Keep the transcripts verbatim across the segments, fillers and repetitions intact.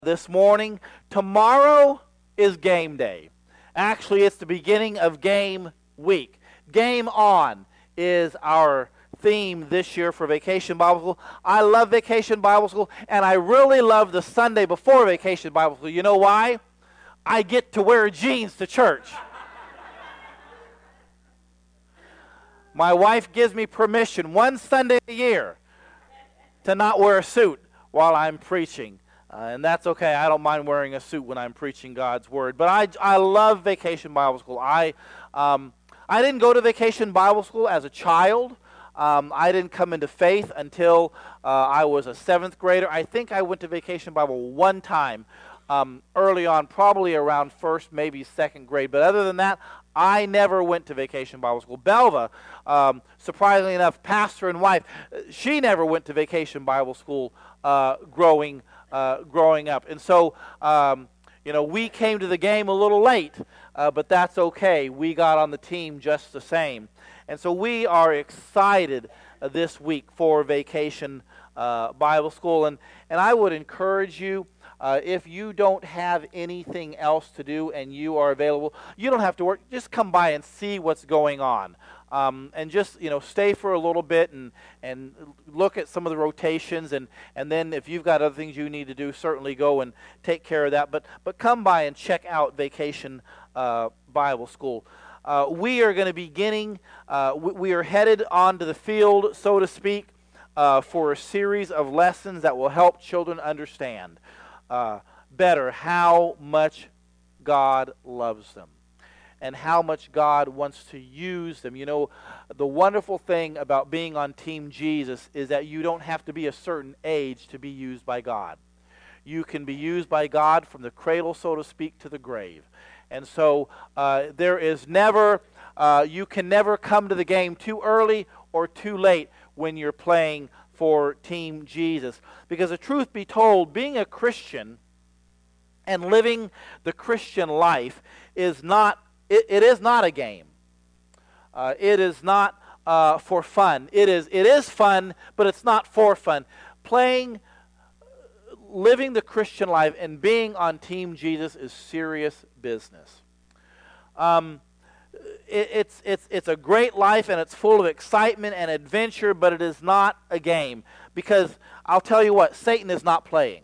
this morning. Tomorrow is game day. Actually, it's the beginning of game week. Game on is our theme this year for Vacation Bible School. I love Vacation Bible School, and I really love the Sunday before Vacation Bible School. You know why? I get to wear jeans to church. My wife gives me permission one Sunday a year to not wear a suit while I'm preaching. Uh, and that's okay. I don't mind wearing a suit when I'm preaching God's Word. But I, I love Vacation Bible School. I, um, I didn't go to Vacation Bible School as a child. Um, I didn't come into faith until uh, I was a seventh grader. I think I went to Vacation Bible one time um, early on, probably around first, maybe second grade. But other than that, I never went to Vacation Bible School. Belva, um, surprisingly enough, pastor and wife, she never went to Vacation Bible School uh, growing uh, growing up. And so, um, you know, we came to the game a little late, uh, but that's okay. We got on the team just the same. And so we are excited uh, this week for Vacation uh, Bible School. And, and I would encourage you, Uh, if you don't have anything else to do and you are available, you don't have to work. Just come by and see what's going on. Um, and just, you know, stay for a little bit and, and look at some of the rotations. And, and then if you've got other things you need to do, certainly go and take care of that. But, but come by and check out Vacation uh, Bible School. Uh, we are going to be beginning, uh, we, we are headed onto the field, so to speak, uh, for a series of lessons that will help children understand Uh, better how much God loves them and how much God wants to use them. You know, the wonderful thing about being on Team Jesus is that you don't have to be a certain age to be used by God. You can be used by God from the cradle, so to speak, to the grave. And so uh, there is never, uh, you can never come to the game too early or too late when you're playing for Team Jesus. Because the truth be told, being a Christian and living the Christian life is not, it, it is not a game. Uh, it is not uh, for fun. It is, it is fun, but it's not for fun. Playing, living the Christian life and being on Team Jesus is serious business. Um, It, it's, it's, it's a great life, and it's full of excitement and adventure, but it is not a game. Because I'll tell you what, Satan is not playing.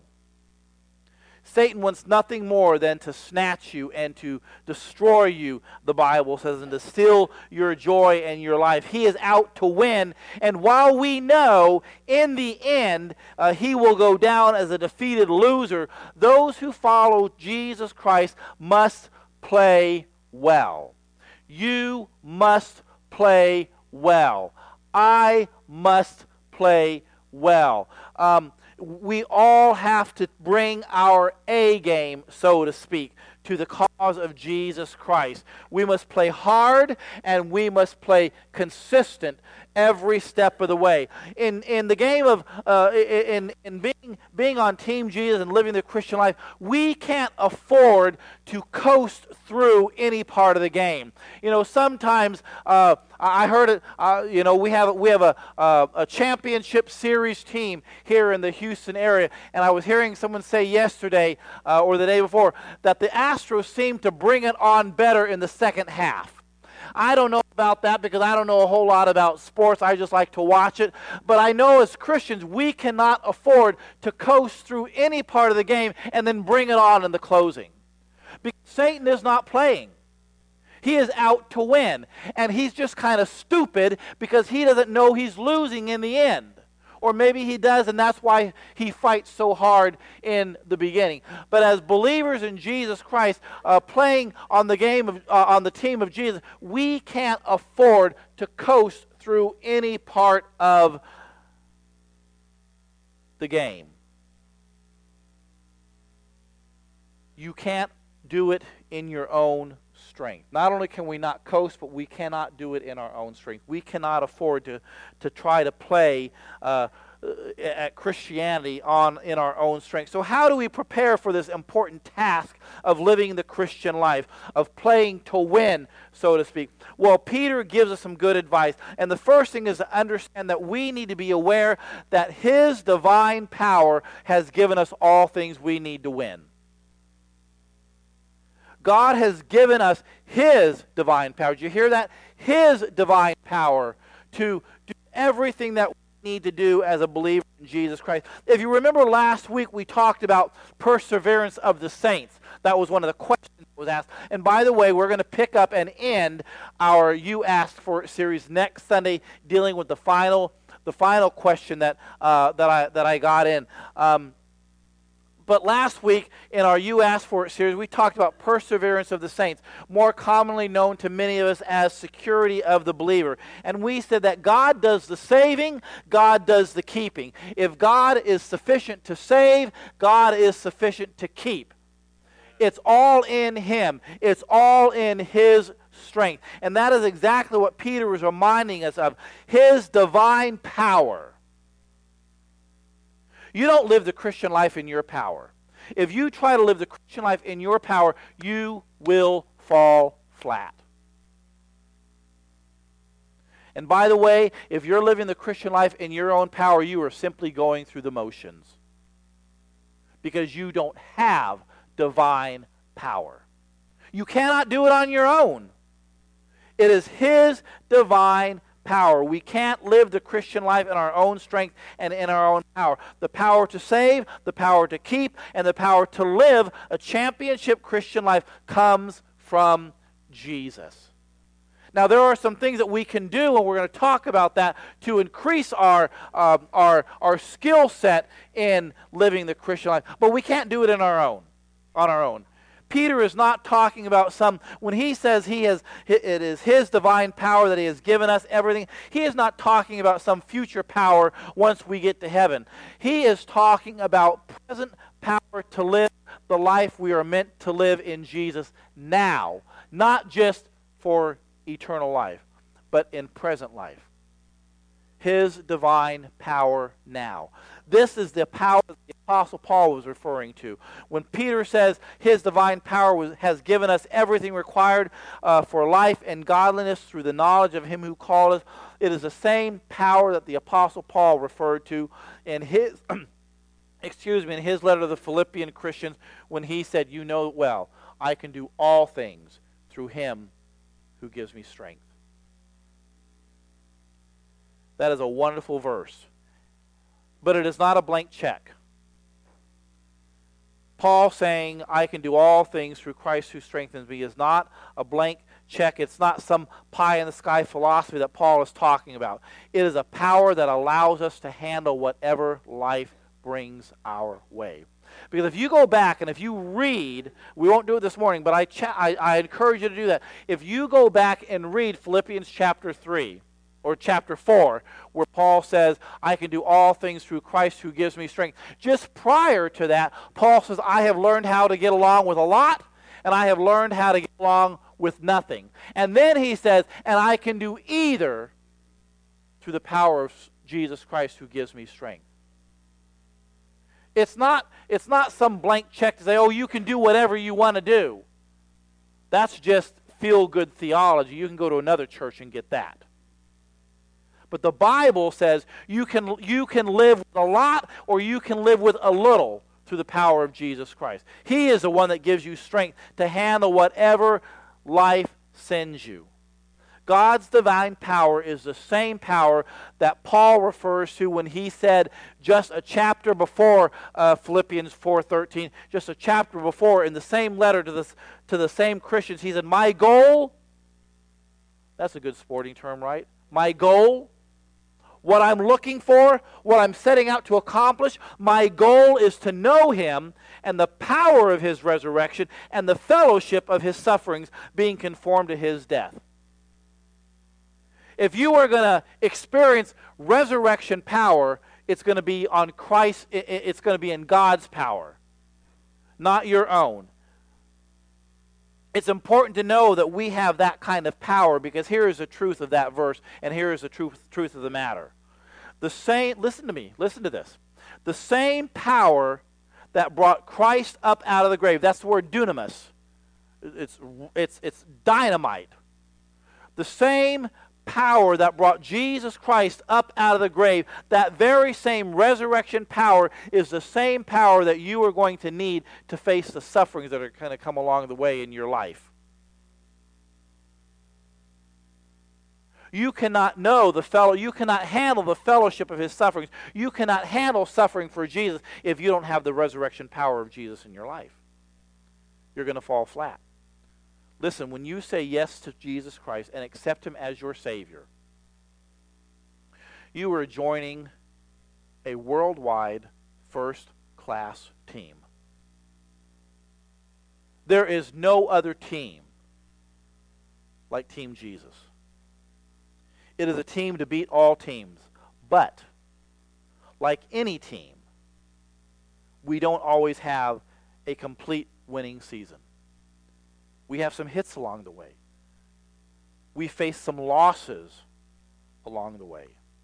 Satan wants nothing more than to snatch you and to destroy you, the Bible says, and to steal your joy and your life. He is out to win, and while we know in the end uh, he will go down as a defeated loser, those who follow Jesus Christ must play well. You must play well. I must play well. Um, we all have to bring our A game, so to speak, to the cause of Jesus Christ. We must play hard, and we must play consistent every step of the way. In in the game of uh, in in being being on Team Jesus and living the Christian life, we can't afford to coast through any part of the game. You know, sometimes uh, I heard it. Uh, you know, we have we have a uh, a championship series team here in the Houston area, and I was hearing someone say yesterday uh, or the day before that the Astros seem to bring it on better in the second half. I don't know about that because I don't know a whole lot about sports. I just like to watch it. But I know as Christians, we cannot afford to coast through any part of the game and then bring it on in the closing. Because Satan is not playing. He is out to win. And he's just kind of stupid because he doesn't know he's losing in the end. Or maybe he does, and that's why he fights so hard in the beginning. But as believers in Jesus Christ, uh, playing on the game of, uh, on the team of Jesus, we can't afford to coast through any part of the game. You can't do it in your own strength. Not only can we not coast, but we cannot do it in our own strength. We cannot afford to, to try to play uh, uh, at Christianity on in our own strength. So how do we prepare for this important task of living the Christian life, of playing to win, so to speak? Well, Peter gives us some good advice. And the first thing is to understand that we need to be aware that his divine power has given us all things we need to win. God has given us his divine power. Did you hear that? His divine power to do everything that we need to do as a believer in Jesus Christ. If you remember last week, we talked about perseverance of the saints. That was one of the questions that was asked. And by the way, we're going to pick up and end our You Asked For It series next Sunday, dealing with the final, the final question that uh, that I that I got in. Um, But last week, in our You Asked For It series, we talked about perseverance of the saints, more commonly known to many of us as security of the believer. And we said that God does the saving, God does the keeping. If God is sufficient to save, God is sufficient to keep. It's all in him. It's all in his strength. And that is exactly what Peter was reminding us of, his divine power. You don't live the Christian life in your power. If you try to live the Christian life in your power, you will fall flat. And by the way, if you're living the Christian life in your own power, you are simply going through the motions. Because you don't have divine power. You cannot do it on your own. It is his divine power. We can't live the Christian life in our own strength and in our own power. The power to save, the power to keep, and the power to live a championship Christian life comes from Jesus. Now, there are some things that we can do, and we're going to talk about that, to increase our, uh, our, our skill set in living the Christian life. But we can't do it in our own, on our own. Peter is not talking about some, when he says he has, it is his divine power that he has given us everything, he is not talking about some future power once we get to heaven. He is talking about present power to live the life we are meant to live in Jesus now, not just for eternal life, but in present life. His divine power now. This is the power that the Apostle Paul was referring to. When Peter says his divine power was, has given us everything required uh, for life and godliness through the knowledge of him who called us, it is the same power that the Apostle Paul referred to in his, excuse me, in his letter to the Philippian Christians when he said, "You know well, I can do all things through him who gives me strength." That is a wonderful verse. But it is not a blank check. Paul saying, "I can do all things through Christ who strengthens me," is not a blank check. It's not some pie-in-the-sky philosophy that Paul is talking about. It is a power that allows us to handle whatever life brings our way. Because if you go back and if you read, we won't do it this morning, but I, cha- I, I encourage you to do that. If you go back and read Philippians chapter three, or chapter four, where Paul says, "I can do all things through Christ who gives me strength." Just prior to that, Paul says, "I have learned how to get along with a lot, and I have learned how to get along with nothing." And then he says, "And I can do either through the power of Jesus Christ who gives me strength." It's not, it's not some blank check to say, "Oh, you can do whatever you want to do." That's just feel-good theology. You can go to another church and get that. But the Bible says you can, you can live with a lot or you can live with a little through the power of Jesus Christ. He is the one that gives you strength to handle whatever life sends you. God's divine power is the same power that Paul refers to when he said just a chapter before uh, Philippians four thirteen, just a chapter before in the same letter to, this, to the same Christians, he said, "My goal," that's a good sporting term, right? My goal, what I'm looking for, what I'm setting out to accomplish, my goal is to know him and the power of his resurrection and the fellowship of his sufferings, being conformed to his death. If you are going to experience resurrection power, it's going to be on Christ, it's going to be in God's power, not your own. It's important to know that we have that kind of power, because here is the truth of that verse, and here is the truth, truth of the matter. The same, listen to me, listen to this. The same power that brought Christ up out of the grave, that's the word dunamis. It's, it's, it's dynamite. The same power that brought Jesus Christ up out of the grave, that very same resurrection power is the same power that you are going to need to face the sufferings that are going to come along the way in your life. You cannot know the fellow, you cannot handle the fellowship of his sufferings. You cannot handle suffering for Jesus if you don't have the resurrection power of Jesus in your life. You're going to fall flat. Listen, when you say yes to Jesus Christ and accept him as your Savior, you are joining a worldwide first-class team. There is no other team like Team Jesus. It is a team to beat all teams. But, like any team, we don't always have a complete winning season. We have some hits along the way. We face some losses along the way.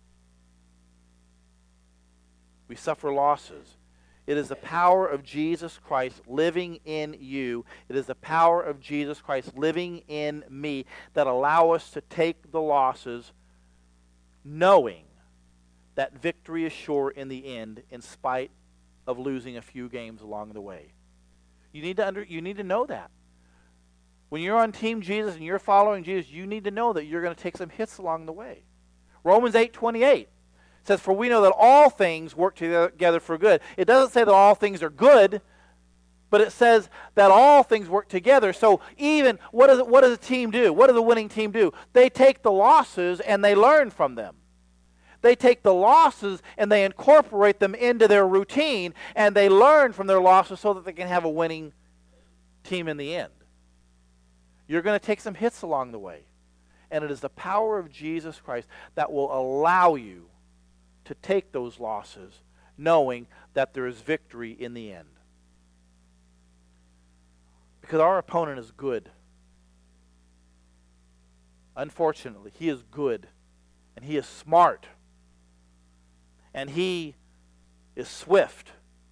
We suffer losses. It is the power of Jesus Christ living in you. It is the power of Jesus Christ living in me that allow us to take the losses knowing that victory is sure in the end in spite of losing a few games along the way. You need to under, you need to know that. When you're on Team Jesus and you're following Jesus, you need to know that you're going to take some hits along the way. Romans eight twenty-eight says, "For we know that all things work together for good." It doesn't say that all things are good, but it says that all things work together. So even, what does, what does a team do? What does a winning team do? They take the losses and they learn from them. They take the losses and they incorporate them into their routine, and they learn from their losses so that they can have a winning team in the end. You're going to take some hits along the way. And it is the power of Jesus Christ that will allow you to take those losses knowing that there is victory in the end. Because our opponent is good. Unfortunately, he is good. And he is smart. And he is swift.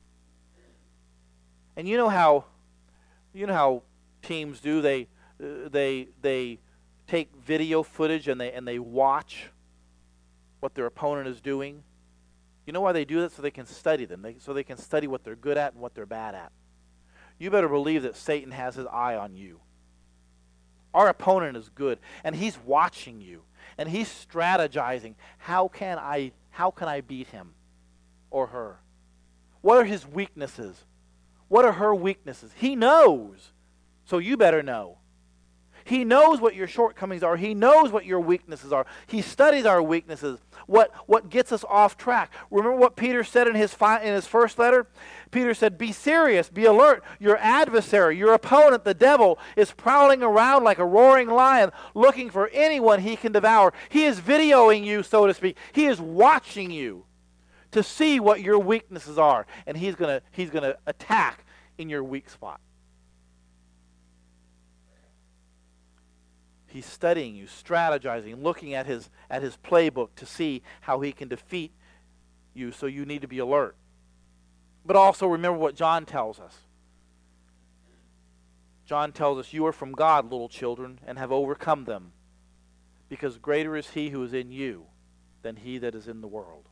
And you know how you know how teams do, they uh, they they take video footage and they and they watch what their opponent is doing. You know why they do that? So they can study them. They, so they can study what they're good at and what they're bad at. You better believe that Satan has his eye on you. Our opponent is good, and he's watching you, and he's strategizing. How can I how can I beat him or her? What are his weaknesses? What are her weaknesses? He knows, so you better know. He knows what your shortcomings are. He knows what your weaknesses are. He studies our weaknesses, what, what gets us off track. Remember what Peter said in his, fi- in his first letter? Peter said, "Be serious, be alert. Your adversary, your opponent, the devil, is prowling around like a roaring lion, looking for anyone he can devour." He is videoing you, so to speak. He is watching you to see what your weaknesses are, and he's going to he's going to attack in your weak spot. He's studying you, strategizing, looking at his at his playbook to see how he can defeat you, so you need to be alert. But also remember what John tells us. John tells us, "You are from God, little children, and have overcome them, because greater is he who is in you than he that is in the world."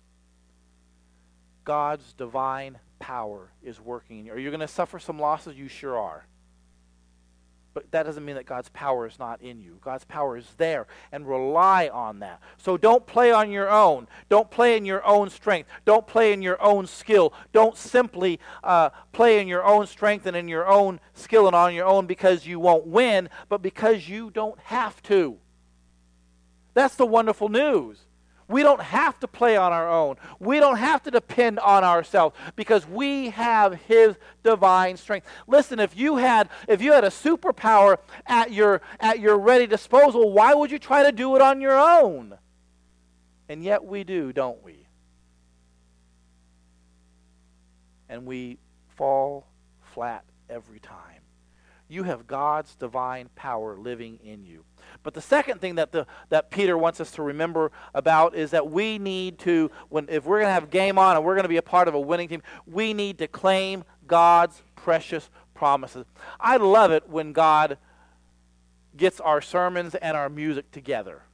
God's divine power is working in you. Are you going to suffer some losses? You sure are. But that doesn't mean that God's power is not in you. God's power is there, and rely on that. So don't play on your own. Don't play in your own strength. Don't play in your own skill. Don't simply uh, play in your own strength and in your own skill and on your own because you won't win, but because you don't have to. That's the wonderful news. We don't have to play on our own. We don't have to depend on ourselves because we have his divine strength. Listen, if you had if you had a superpower at your at your ready disposal, why would you try to do it on your own? And yet we do, don't we? And we fall flat every time. You have God's divine power living in you. But the second thing that the that Peter wants us to remember about is that we need to, when if we're going to have game on and we're going to be a part of a winning team, we need to claim God's precious promises. I love it when God gets our sermons and our music together.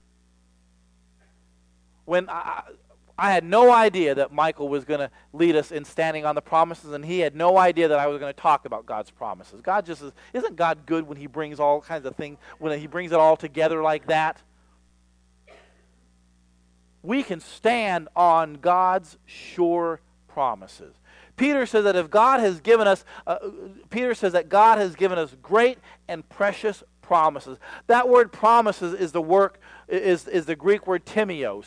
When I, I had no idea that Michael was going to lead us in standing on the promises, and he had no idea that I was going to talk about God's promises. God just is, isn't God good when he brings all kinds of things, when he brings it all together like that? We can stand on God's sure promises. Peter says that if God has given us, uh, Peter says that God has given us great and precious promises. That word promises is the work, is, is the Greek word timios.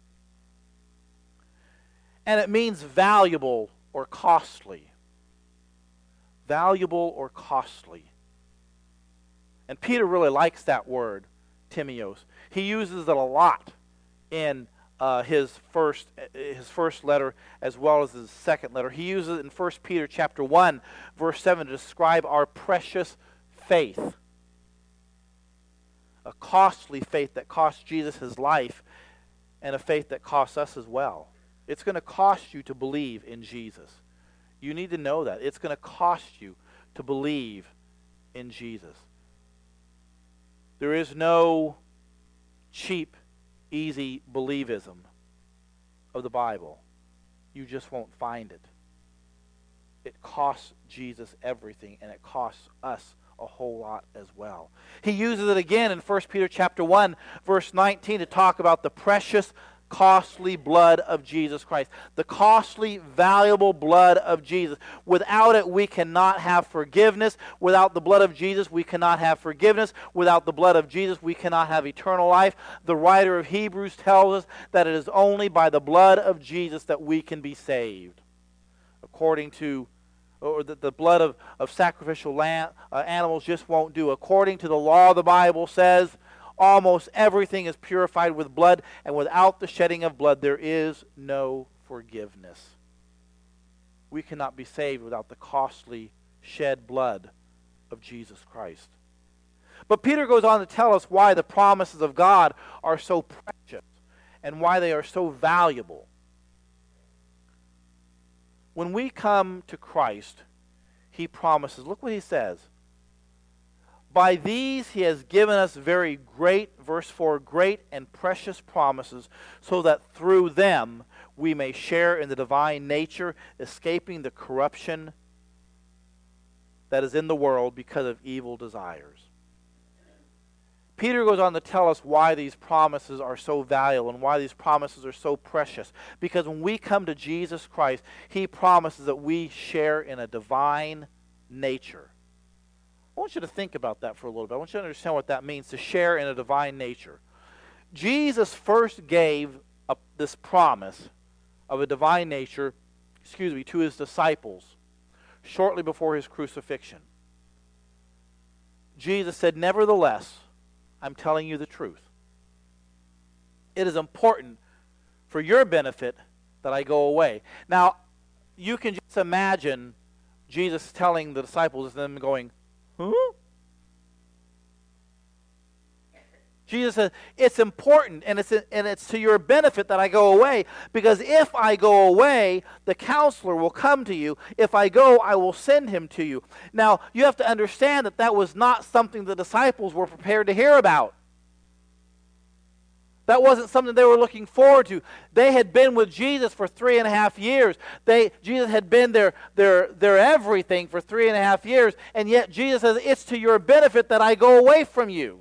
And it means valuable or costly. Valuable or costly. And Peter really likes that word, timios. He uses it a lot in uh, his first his first letter as well as his second letter. He uses it in First Peter chapter one, verse seven to describe our precious faith. A costly faith that cost Jesus his life, and a faith that costs us as well. It's going to cost you to believe in Jesus. You need to know that. It's going to cost you to believe in Jesus. There is no cheap, easy believism of the Bible. You just won't find it. It costs Jesus everything, and it costs us a whole lot as well. He uses it again in First Peter chapter one, verse nineteen to talk about the precious costly blood of Jesus Christ. The costly, valuable blood of Jesus. Without it, we cannot have forgiveness. Without the blood of Jesus, we cannot have forgiveness. Without the blood of Jesus, we cannot have eternal life. The writer of Hebrews tells us that it is only by the blood of Jesus that we can be saved. According to, or that the blood of, of sacrificial lamb, uh, animals just won't do. According to the law, the Bible says, almost everything is purified with blood, and without the shedding of blood, there is no forgiveness. We cannot be saved without the costly shed blood of Jesus Christ. But Peter goes on to tell us why the promises of God are so precious and why they are so valuable. When we come to Christ, he promises, look what he says. By these he has given us very great, verse four, great and precious promises, so that through them we may share in the divine nature, escaping the corruption that is in the world because of evil desires. Peter goes on to tell us why these promises are so valuable and why these promises are so precious. Because when we come to Jesus Christ, he promises that we share in a divine nature. I want you to think about that for a little bit. I want you to understand what that means, to share in a divine nature. Jesus first gave a, this promise of a divine nature, excuse me, to his disciples shortly before his crucifixion. Jesus said, nevertheless, I'm telling you the truth. It is important for your benefit that I go away. Now, you can just imagine Jesus telling the disciples and them going, huh? Jesus says, it's important and it's, and it's to your benefit that I go away, because if I go away, the counselor will come to you. If I go, I will send him to you. Now, you have to understand that that was not something the disciples were prepared to hear about. That wasn't something they were looking forward to. They had been with Jesus for three and a half years. They, Jesus had been their, their, their everything for three and a half years, and yet Jesus says, it's to your benefit that I go away from you.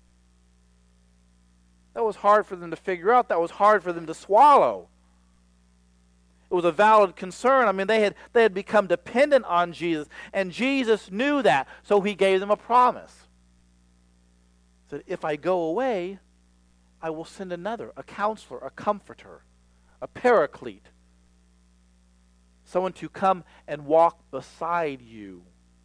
That was hard for them to figure out. That was hard for them to swallow. It was a valid concern. I mean, they had, they had become dependent on Jesus, and Jesus knew that, so he gave them a promise. He said, if I go away, I will send another, a counselor, a comforter, a paraclete, someone to come and walk beside you,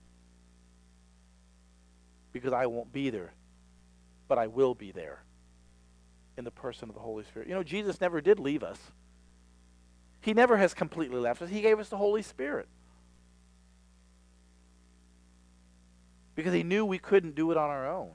because I won't be there, but I will be there in the person of the Holy Spirit. You know, Jesus never did leave us. He never has completely left us. He gave us the Holy Spirit. because he knew we couldn't do it on our own.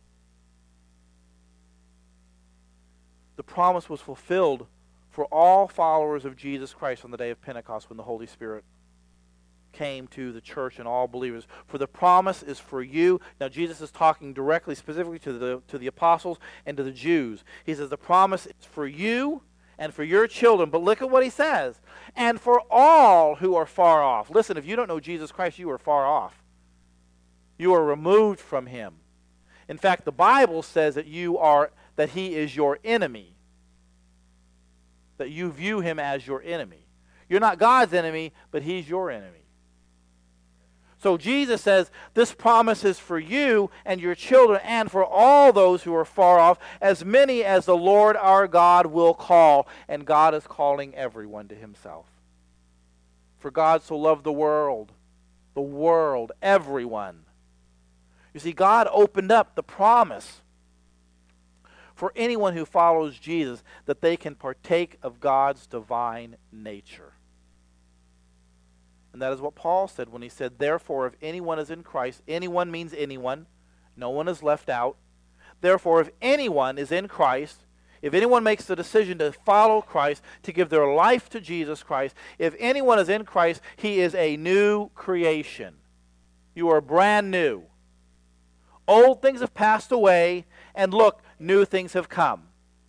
The promise was fulfilled for all followers of Jesus Christ on the day of Pentecost when the Holy Spirit came to the church and all believers. For the promise is for you. Now Jesus is talking directly, specifically to the, to the apostles and to the Jews. He says the promise is for you and for your children. But look at what he says. And for all who are far off. Listen, if you don't know Jesus Christ, you are far off. You are removed from him. In fact, the Bible says that you are that he is your enemy. That you view him as your enemy. You're not God's enemy, but he's your enemy. So Jesus says, this promise is for you and your children and for all those who are far off, as many as the Lord our God will call. And God is calling everyone to himself. For God so loved the world, the world, everyone. You see, God opened up the promise for anyone who follows Jesus that they can partake of God's divine nature. And that is what Paul said when he said, therefore, if anyone is in Christ, anyone means anyone. No one is left out. Therefore, if anyone is in Christ, if anyone makes the decision to follow Christ, to give their life to Jesus Christ, if anyone is in Christ, he is a new creation. You are brand new. Old things have passed away, and look, new things have come.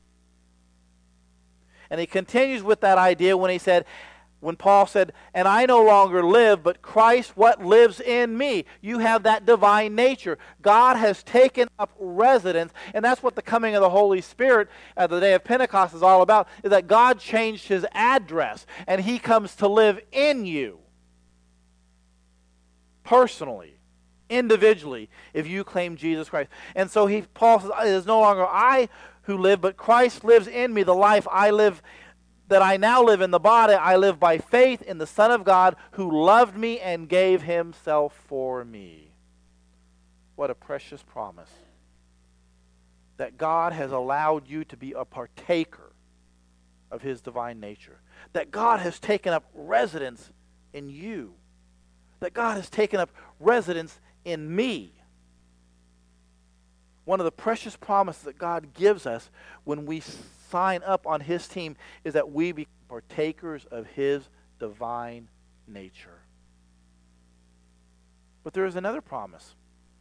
And he continues with that idea when he said, when Paul said, and I no longer live, but Christ, what lives in me? You have that divine nature. God has taken up residence, and that's what the coming of the Holy Spirit at the day of Pentecost is all about, is that God changed his address, and he comes to live in you. Personally, individually, if you claim Jesus Christ. And so he, Paul says, it is no longer I who live, but Christ lives in me. The life I live that I now live in the body, I live by faith in the Son of God who loved me and gave himself for me. What a precious promise. That God has allowed you to be a partaker of his divine nature. That God has taken up residence in you. That God has taken up residence in me. One of the precious promises that God gives us when we sign up on his team is that we become partakers of his divine nature. But there is another promise.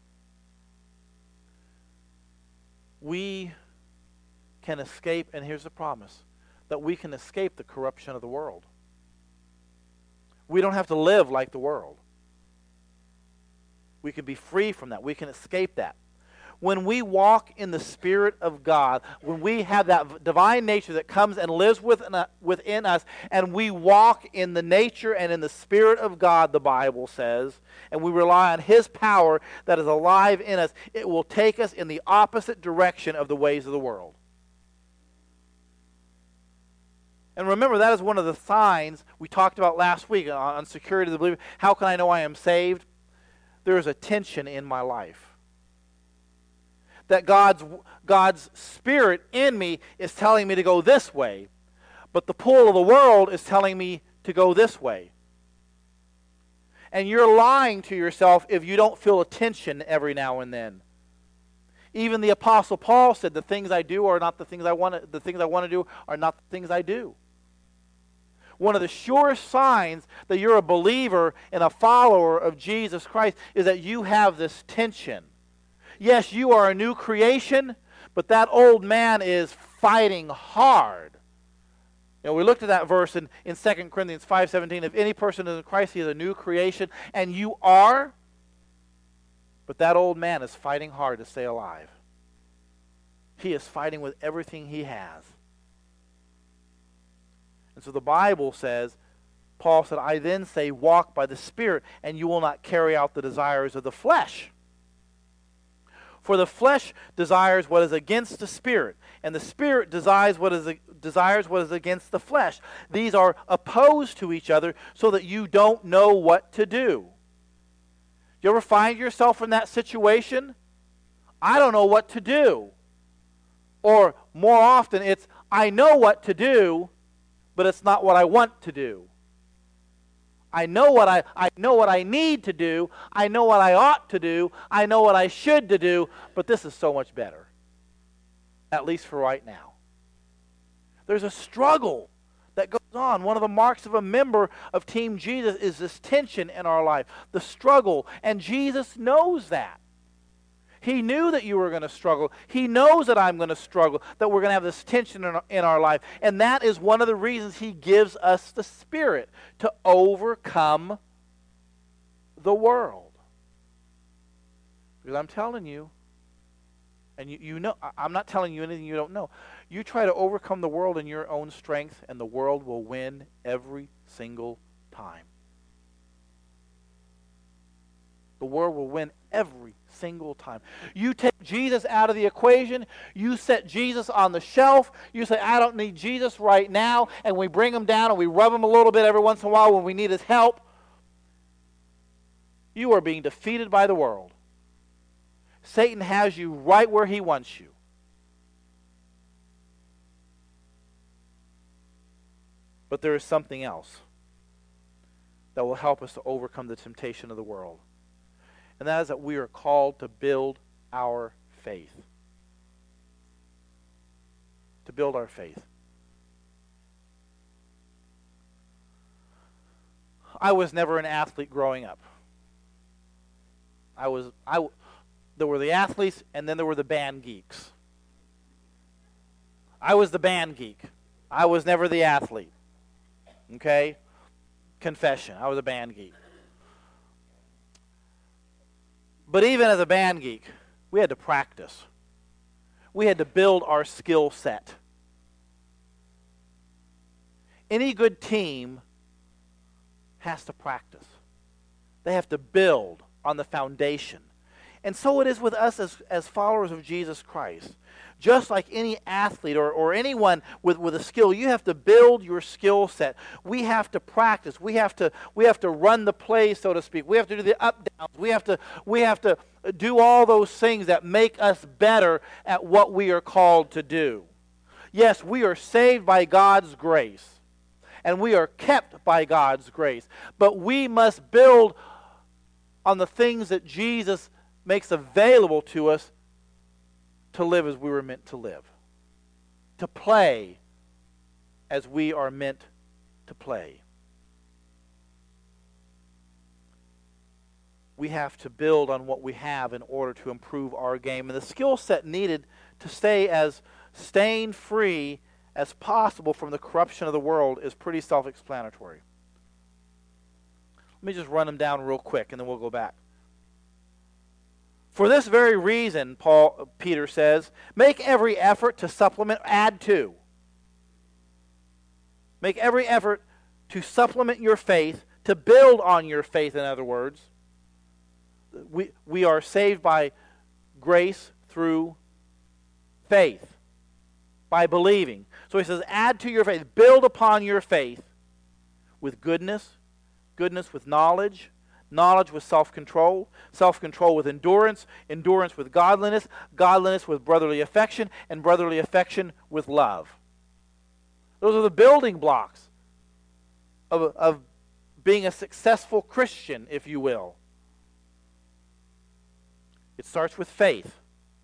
We can escape, and here's the promise, that we can escape the corruption of the world. We don't have to live like the world. We can be free from that. We can escape that. When we walk in the Spirit of God, when we have that divine nature that comes and lives within us, and we walk in the nature and in the Spirit of God, the Bible says, and we rely on his power that is alive in us, it will take us in the opposite direction of the ways of the world. And remember, that is one of the signs we talked about last week on security of the believer. How can I know I am saved? There is a tension in my life. That God's, God's Spirit in me is telling me to go this way, but the pull of the world is telling me to go this way. And you're lying to yourself if you don't feel a tension every now and then. Even the Apostle Paul said, the things I do are not the things I want to, the things I want to do are not the things I do. One of the surest signs that you're a believer and a follower of Jesus Christ is that you have this tension. Yes, you are a new creation, but that old man is fighting hard. You know, we looked at that verse in, in Second Corinthians five seventeen. If any person is in Christ, he is a new creation, and you are. But that old man is fighting hard to stay alive. He is fighting with everything he has. And so the Bible says, Paul said, I then say, walk by the Spirit, and you will not carry out the desires of the flesh. For the flesh desires what is against the Spirit, and the Spirit desires what is desires what is against the flesh. These are opposed to each other so that you don't know what to do. You ever find yourself in that situation? I don't know what to do. Or more often it's, I know what to do, but it's not what I want to do. I know what I, I know what I need to do. I know what I ought to do. I know what I should to do. But this is so much better, at least for right now. There's a struggle that goes on. One of the marks of a member of Team Jesus is this tension in our life, the struggle. And Jesus knows that. He knew that you were going to struggle. He knows that I'm going to struggle, that we're going to have this tension in our, in our life. And that is one of the reasons He gives us the Spirit, to overcome the world. Because I'm telling you, and you, you know, I'm not telling you anything you don't know. You try to overcome the world in your own strength, and the world will win every single time. The world will win every single time. You take Jesus out of the equation, you set Jesus on the shelf, you say, I don't need Jesus right now, and we bring Him down and we rub Him a little bit every once in a while when we need His help. You are being defeated by the world. Satan has you right where he wants you. But there is something else that will help us to overcome the temptation of the world. And that is that we are called to build our faith. To build our faith. I was never an athlete growing up. I was, I, there were the athletes, and then there were the band geeks. I was the band geek. I was never the athlete. Okay? Confession. I was a band geek. But even as a band geek, we had to practice. We had to build our skill set. Any good team has to practice. They have to build on the foundation. And so it is with us as, as followers of Jesus Christ. Just like any athlete or, or anyone with, with a skill, you have to build your skill set. We have to practice. We have to, we have to run the play, so to speak. We have to do the up downs. We have to, we have to do all those things that make us better at what we are called to do. Yes, we are saved by God's grace. And we are kept by God's grace. But we must build on the things that Jesus makes available to us to live as we were meant to live. To play as we are meant to play. We have to build on what we have in order to improve our game. And the skill set needed to stay as stain-free as possible from the corruption of the world is pretty self-explanatory. Let me just run them down real quick, and then we'll go back. For this very reason, Paul, Peter says, make every effort to supplement, add to. Make every effort to supplement your faith, to build on your faith, in other words. We, we are saved by grace through faith, by believing. So he says, add to your faith, build upon your faith with goodness, goodness with knowledge, knowledge with self-control, self-control with endurance, endurance with godliness, godliness with brotherly affection, and brotherly affection with love. Those are the building blocks of, of being a successful Christian, if you will. It starts with faith.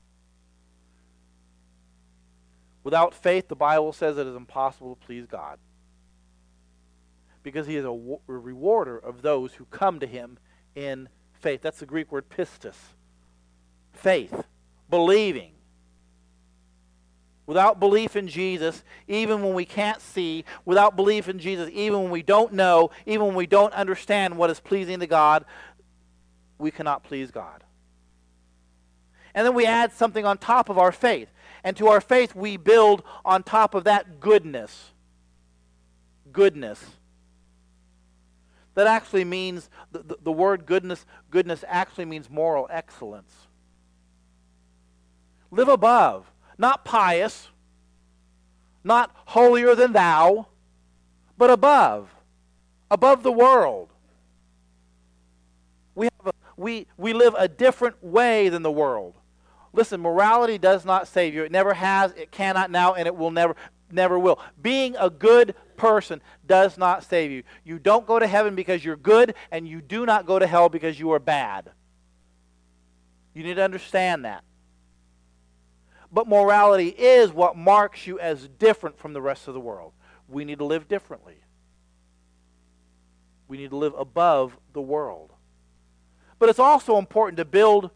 Without faith, the Bible says it is impossible to please God. Because He is a rewarder of those who come to Him in faith. That's the Greek word pistis. Faith. Believing. Without belief in Jesus, even when we can't see, without belief in Jesus, even when we don't know, even when we don't understand what is pleasing to God, we cannot please God. And then we add something on top of our faith. And to our faith, we build on top of that goodness. Goodness. That actually means, the, the, the word goodness, goodness actually means moral excellence. Live above, not pious, not holier than thou, but above, above the world. We, have a, we, we live a different way than the world. Listen, morality does not save you. It never has, it cannot now, and it will never. never will. Being a good person does not save you. You don't go to heaven because you're good, and you do not go to hell because you are bad. You need to understand that. But morality is what marks you as different from the rest of the world. We need to live differently. We need to live above the world. But it's also important to build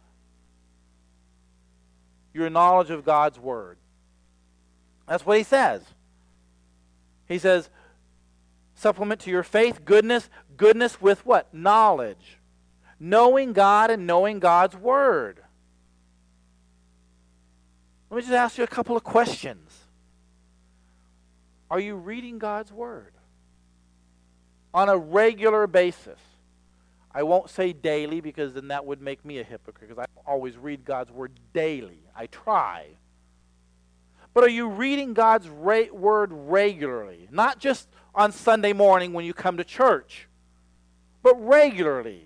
your knowledge of God's Word. That's what he says. He says, supplement to your faith, goodness. Goodness with what? Knowledge. Knowing God and knowing God's Word. Let me just ask you a couple of questions. Are you reading God's Word? On a regular basis. I won't say daily because then that would make me a hypocrite because I don't always read God's Word daily. I try. But are you reading God's ra- Word regularly? Not just on Sunday morning when you come to church, but regularly.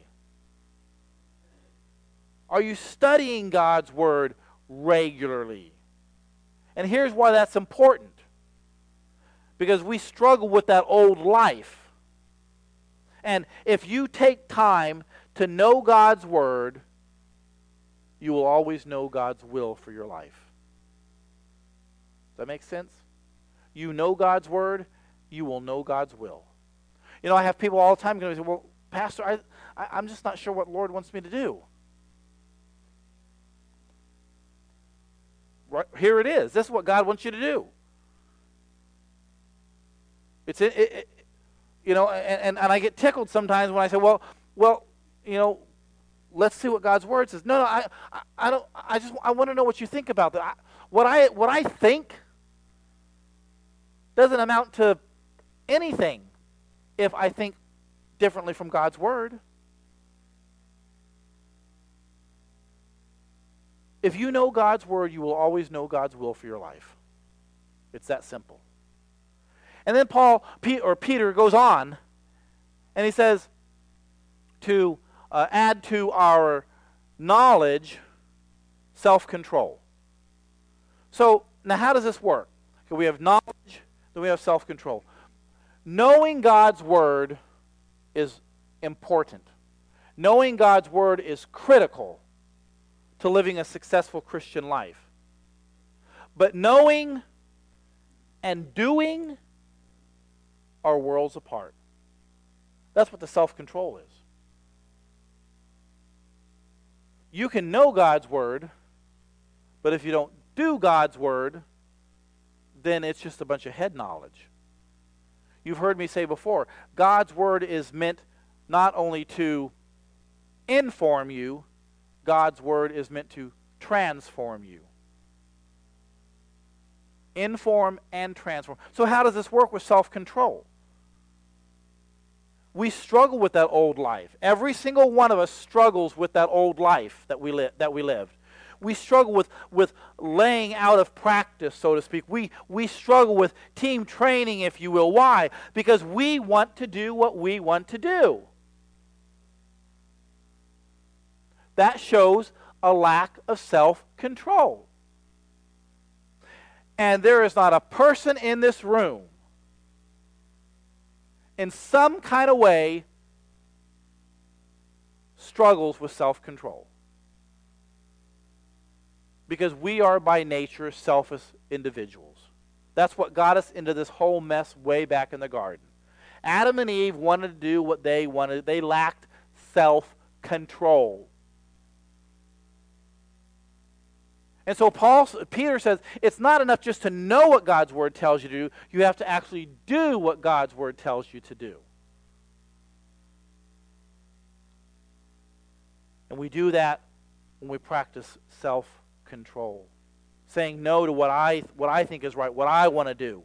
Are you studying God's Word regularly? And here's why that's important. Because we struggle with that old life. And if you take time to know God's Word, you will always know God's will for your life. Does that make sense? You know God's Word, you will know God's will. You know, I have people all the time going to say, well, Pastor, I, I, I'm just not sure what the Lord wants me to do. Right, here it is. This is what God wants you to do. It's it, it, you know, and, and, and I get tickled sometimes when I say, well, well, you know, let's see what God's Word says. No, no, I, I, I don't. I just I want to know what you think about that. I, what I what I think doesn't amount to anything if I think differently from God's Word. If you know God's Word, you will always know God's will for your life. It's that simple. And then Paul, or Peter goes on, and he says to uh, add to our knowledge self-control. So, now how does this work? Okay, we have knowledge, then we have self-control. Knowing God's Word is important. Knowing God's Word is critical to living a successful Christian life. But knowing and doing are worlds apart. That's what the self-control is. You can know God's Word, but if you don't do God's Word, then it's just a bunch of head knowledge. You've heard me say before, God's Word is meant not only to inform you, God's Word is meant to transform you. Inform and transform. So how does this work with self-control? We struggle with that old life. Every single one of us struggles with that old life that we, li- that we lived. We struggle with, with laying out of practice, so to speak. We, we struggle with team training, if you will. Why? Because we want to do what we want to do. That shows a lack of self-control. And there is not a person in this room in some kind of way struggles with self-control. Because we are by nature selfish individuals. That's what got us into this whole mess way back in the garden. Adam and Eve wanted to do what they wanted. They lacked self-control. And so Paul, Peter says, it's not enough just to know what God's Word tells you to do. You have to actually do what God's Word tells you to do. And we do that when we practice self-control. Saying no to what I, what I think is right, what I want to do.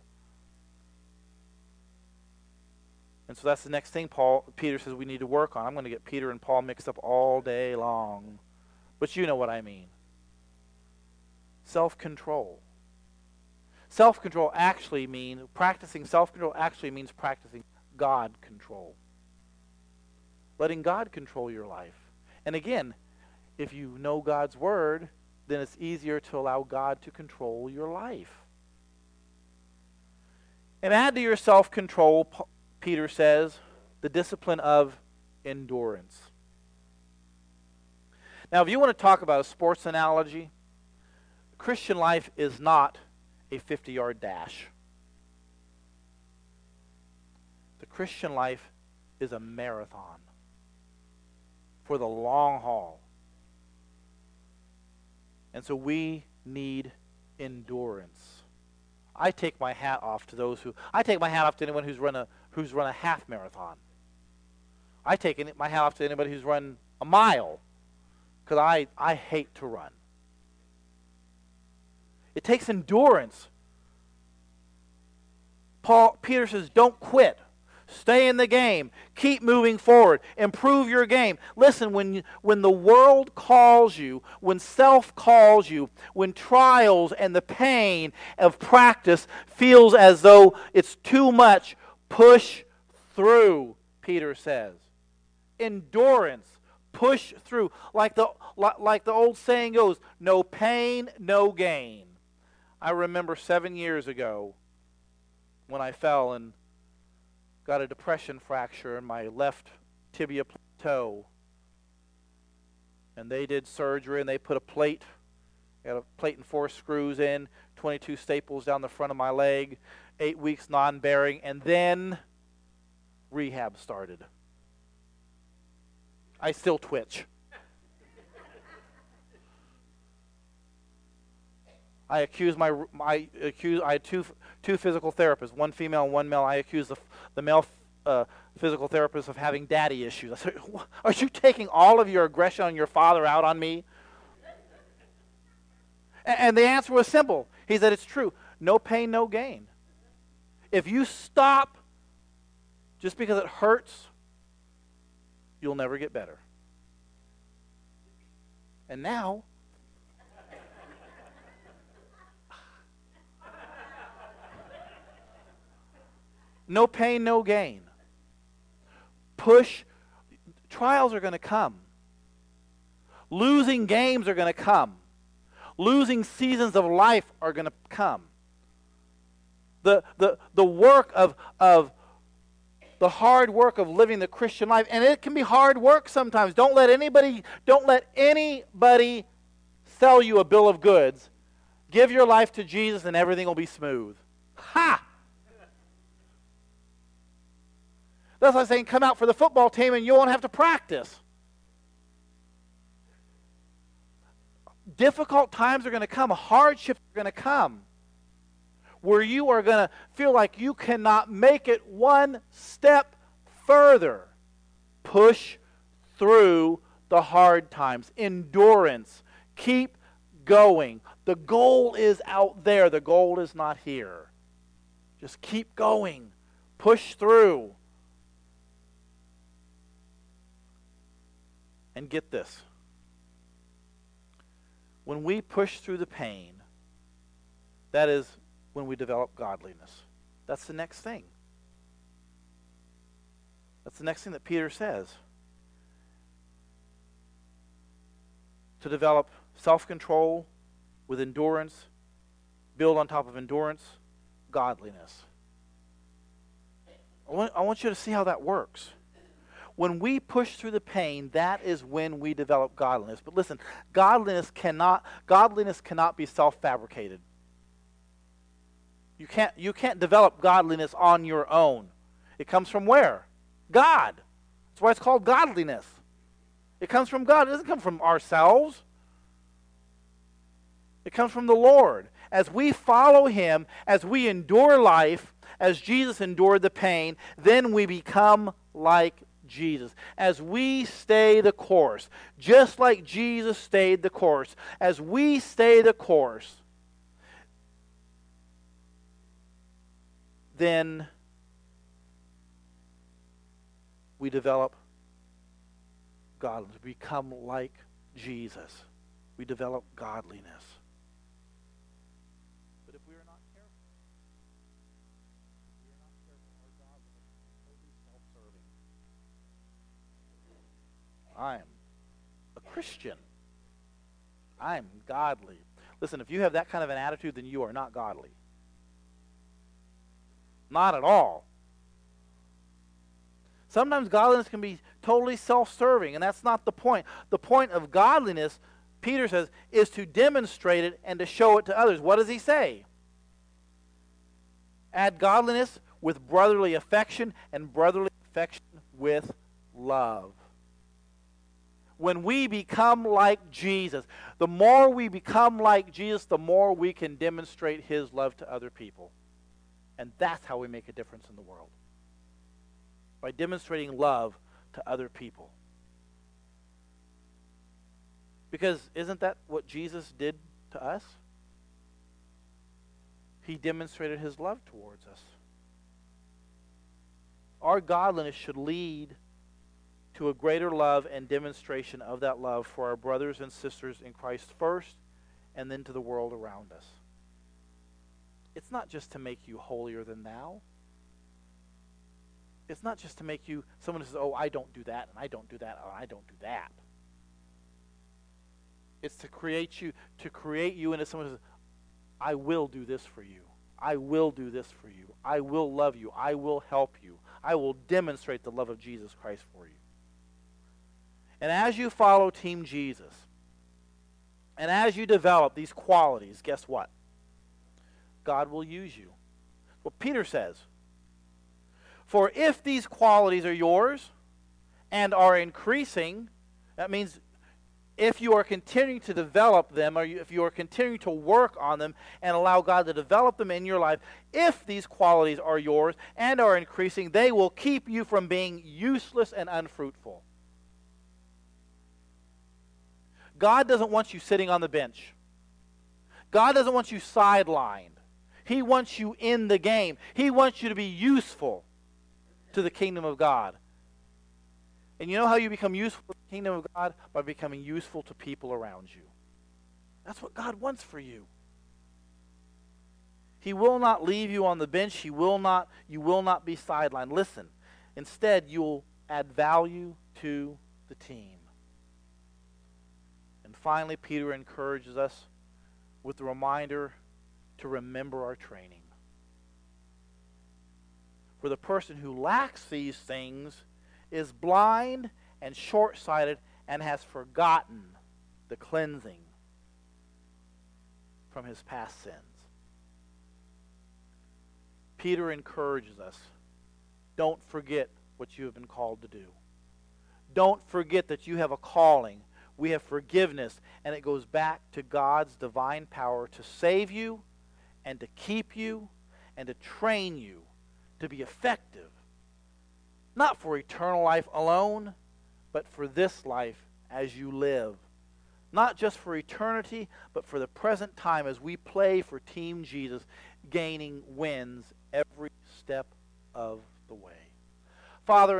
And so that's the next thing Paul, Peter says we need to work on. I'm going to get Peter and Paul mixed up all day long. But you know what I mean. Self-control. Self-control actually means, practicing self-control actually means practicing God control. Letting God control your life. And again, if you know God's Word, then it's easier to allow God to control your life. And add to your self-control, Peter says, the discipline of endurance. Now, if you want to talk about a sports analogy, Christian life is not a fifty-yard dash. The Christian life is a marathon for the long haul. And so we need endurance. I take my hat off to those who I take my hat off to anyone who's run a who's run a half marathon. I take any, my hat off to anybody who's run a mile, because I, I hate to run. It takes endurance. Paul Peter says, don't quit. Stay in the game. Keep moving forward. Improve your game. Listen, when, you, when the world calls you, when self calls you, when trials and the pain of practice feels as though it's too much, push through, Peter says. Endurance. Push through. Like the, like the old saying goes, no pain, no gain. I remember seven years ago when I fell and got a depression fracture in my left tibia toe. And they did surgery and they put a plate, got a plate and four screws in, twenty-two staples down the front of my leg, eight weeks non-bearing, and then rehab started. I still twitch. I accuse my my accuse I had two two physical therapists, one female and one male. I accuse the the male uh, physical therapist of having daddy issues. I said, "Are you taking all of your aggression on your father out on me?" And, and the answer was simple. He said, "It's true. No pain, no gain. If you stop just because it hurts, you'll never get better." And now, no pain, no gain. Push. Trials are going to come. Losing games are going to come. Losing seasons of life are going to come. The, the, the work of, of the hard work of living the Christian life, and it can be hard work sometimes. Don't let anybody, don't let anybody sell you a bill of goods. Give your life to Jesus and everything will be smooth. Ha! That's like saying come out for the football team and you won't have to practice. Difficult times are going to come. Hardships are going to come. Where you are going to feel like you cannot make it one step further. Push through the hard times. Endurance. Keep going. The goal is out there. The goal is not here. Just keep going. Push through. And get this. When we push through the pain, that is when we develop godliness. That's the next thing. That's the next thing that Peter says. To develop self-control with endurance, build on top of endurance, godliness. I want, I want you to see how that works. When we push through the pain, that is when we develop godliness. But listen, godliness cannot godliness cannot be self-fabricated. You can't you can't develop godliness on your own. It comes from where? God. That's why it's called godliness. It comes from God. It doesn't come from ourselves. It comes from the Lord. As we follow Him, as we endure life, as Jesus endured the pain, then we become like Jesus. As we stay the course, just like Jesus stayed the course, as we stay the course, then we develop godliness. We become like Jesus. We develop godliness. But if we are not careful, if we are not careful, our godliness is totally self-serving. I'm a Christian. I'm godly. Listen, if you have that kind of an attitude, then you are not godly. Not at all. Sometimes godliness can be totally self-serving, and that's not the point. The point of godliness, Peter says, is to demonstrate it and to show it to others. What does he say? Add godliness with brotherly affection, and brotherly affection with love. When we become like Jesus, the more we become like Jesus, the more we can demonstrate his love to other people. And that's how we make a difference in the world. By demonstrating love to other people. Because isn't that what Jesus did to us? He demonstrated his love towards us. Our godliness should lead to a greater love and demonstration of that love for our brothers and sisters in Christ first, and then to the world around us. It's not just to make you holier than thou. It's not just to make you someone who says, oh, I don't do that, and I don't do that, or I don't do that. It's to create you, to create you into someone who says, I will do this for you. I will do this for you. I will love you. I will help you. I will demonstrate the love of Jesus Christ for you. And as you follow Team Jesus, and as you develop these qualities, guess what? God will use you. Well, Peter says, for if these qualities are yours and are increasing, that means if you are continuing to develop them, or if you are continuing to work on them and allow God to develop them in your life, if these qualities are yours and are increasing, they will keep you from being useless and unfruitful. God doesn't want you sitting on the bench. God doesn't want you sidelined. He wants you in the game. He wants you to be useful to the kingdom of God. And you know how you become useful to the kingdom of God? By becoming useful to people around you. That's what God wants for you. He will not leave you on the bench. He will not, you will not be sidelined. Listen, instead you'll add value to the team. And finally, Peter encourages us with the reminder to remember our training. For the person who lacks these things is blind and short-sighted and has forgotten the cleansing from his past sins. Peter encourages us, don't forget what you have been called to do. Don't forget that you have a calling. We have forgiveness, and it goes back to God's divine power to save you and to keep you and to train you to be effective, not for eternal life alone, but for this life as you live. Not just for eternity, but for the present time as we play for Team Jesus, gaining wins every step of the way. Father,